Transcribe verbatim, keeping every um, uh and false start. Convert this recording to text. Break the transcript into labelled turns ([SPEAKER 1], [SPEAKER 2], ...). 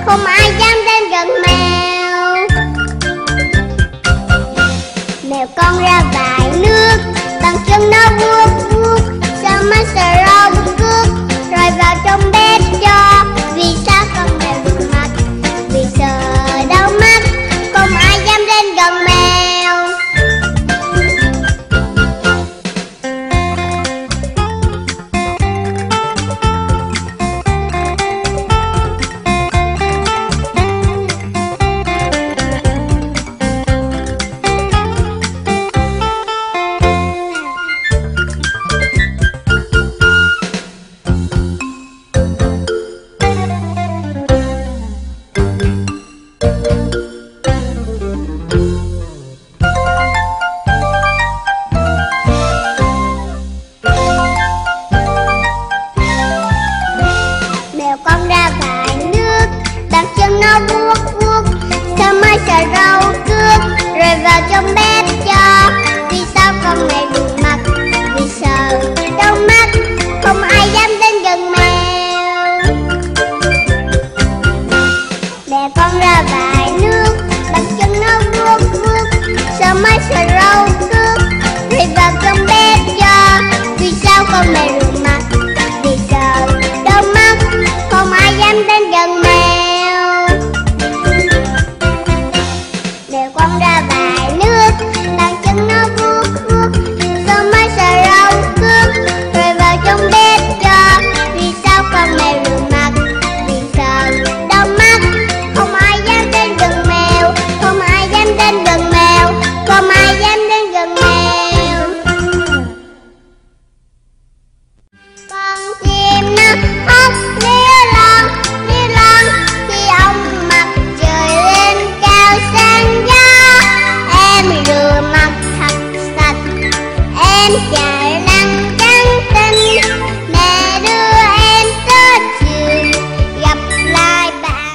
[SPEAKER 1] không ai dám đến gần mèo. Mèo con ra vài nước, bằng chân nó vuốt vuốt, sao mắt sờ rau bước cướp, rồi vào trong bếp cho. Vì sao con mèo đuôi mắt? Vì sợ đau mắt, không ai dám đến gần mèo. Con ra vài nước, đặt chân nó vuốt vuốt, sao mai sờ rau cướp, rồi vào trong bếp cho. Vì sao con mèo đuôi mắt? Vì sợ đau mắt, không ai dám đến gần mèo. Mèo con ra vài